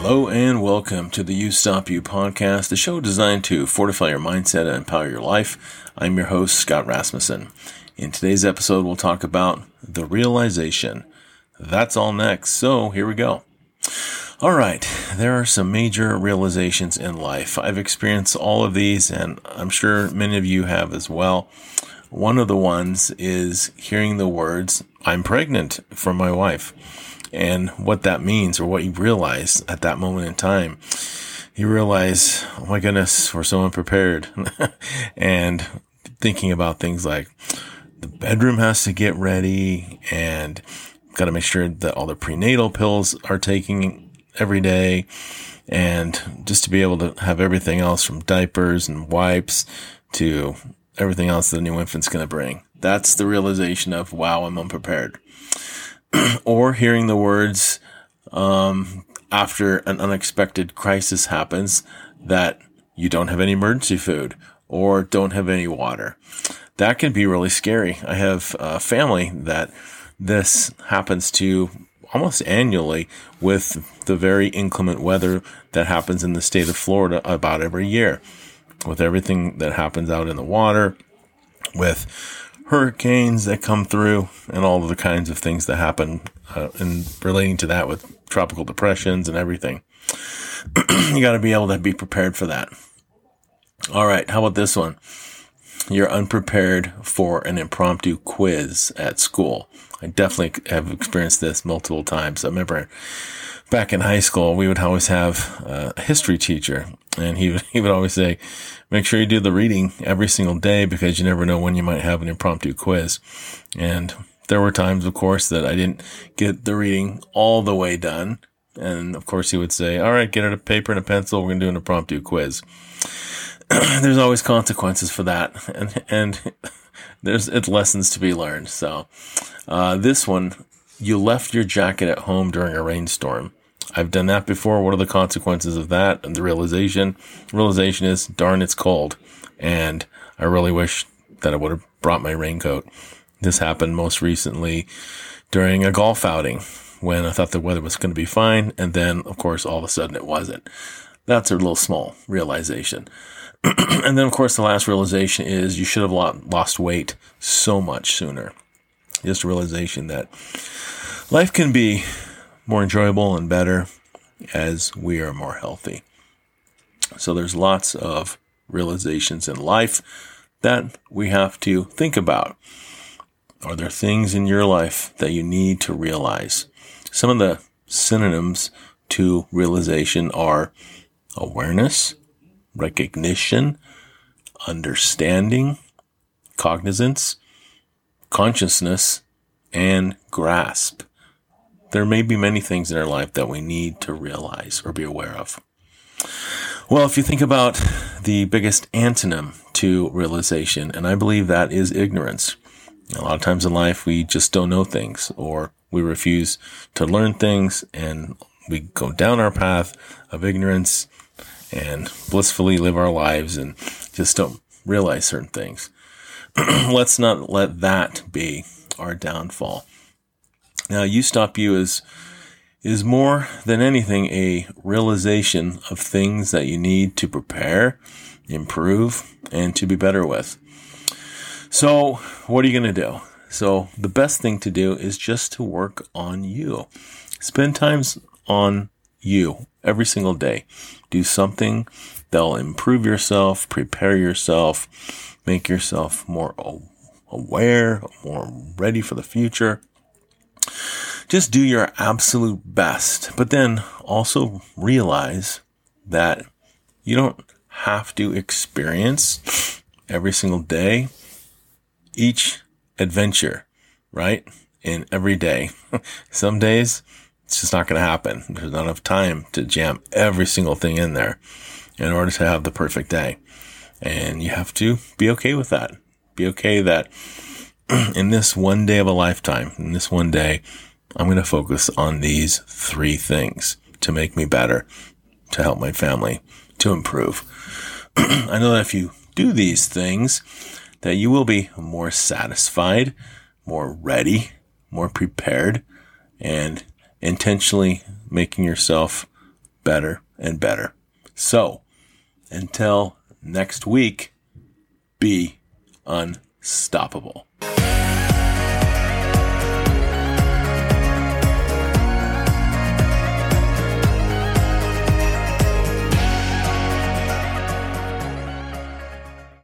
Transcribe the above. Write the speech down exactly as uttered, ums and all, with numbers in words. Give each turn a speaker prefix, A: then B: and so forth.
A: Hello and welcome to the You Stop You podcast, the show designed to fortify your mindset and empower your life. I'm your host, Scott Rasmussen. In today's episode, we'll talk about the realization. That's all next, so here we go. All right, there are some major realizations in life. I've experienced all of these, and I'm sure many of you have as well. One of the ones is hearing the words, "I'm pregnant," from my wife. And what that means, or what you realize at that moment in time, you realize, oh my goodness, we're so unprepared. And thinking about things like the bedroom has to get ready, and got to make sure that all the prenatal pills are taking every day, and just to be able to have everything else from diapers and wipes to everything else the new infant's going to bring. That's the realization of, wow, I'm unprepared. Or hearing the words um, after an unexpected crisis happens that you don't have any emergency food or don't have any water. That can be really scary. I have a family that this happens to almost annually with the very inclement weather that happens in the state of Florida about every year, with everything that happens out in the water, with hurricanes that come through, and all of the kinds of things that happen uh, in relating to that with tropical depressions and everything. You got to be able to be prepared for that. All right, how about this one? You're unprepared for an impromptu quiz at school. I definitely have experienced this multiple times. I remember back in high school, we would always have a history teacher, and he would, he would always say, make sure you do the reading every single day because you never know when you might have an impromptu quiz. And there were times, of course, that I didn't get the reading all the way done. And of course, he would say, all right, get out a paper and a pencil. We're going to do an impromptu quiz. There's always consequences for that. And, and there's it's lessons to be learned. So, uh, this one, you left your jacket at home during a rainstorm. I've done that before. What are the consequences of that? And the realization, realization is, darn, it's cold. And I really wish that I would have brought my raincoat. This happened most recently during a golf outing when I thought the weather was going to be fine. And then, of course, all of a sudden it wasn't. That's a little small realization. And then, of course, the last realization is you should have lost weight so much sooner. Just a realization that life can be more enjoyable and better as we are more healthy. So there's lots of realizations in life that we have to think about. Are there things in your life that you need to realize? Some of the synonyms to realization are awareness, recognition, understanding, cognizance, consciousness, and grasp. There may be many things in our life that we need to realize or be aware of. Well, if you think about the biggest antonym to realization, and I believe that is ignorance. A lot of times in life, we just don't know things, or we refuse to learn things, and we go down our path of ignorance and blissfully live our lives and just don't realize certain things. Let's not let that be our downfall. Now, You Stop You is, is more than anything a realization of things that you need to prepare, improve, and to be better with. So, what are you going to do? So, the best thing to do is just to work on you. Spend time on you every single day. Do something that'll improve yourself, prepare yourself, make yourself more aware, more ready for the future. Just do your absolute best, but then also realize that you don't have to experience every single day each adventure, right? In every day. Some days it's just not going to happen. There's not enough time to jam every single thing in there in order to have the perfect day. And you have to be okay with that. Be okay that in this one day of a lifetime, in this one day, I'm going to focus on these three things to make me better, to help my family, to improve. I know that if you do these things, that you will be more satisfied, more ready, more prepared, and intentionally making yourself better and better. So, until next week, be unstoppable.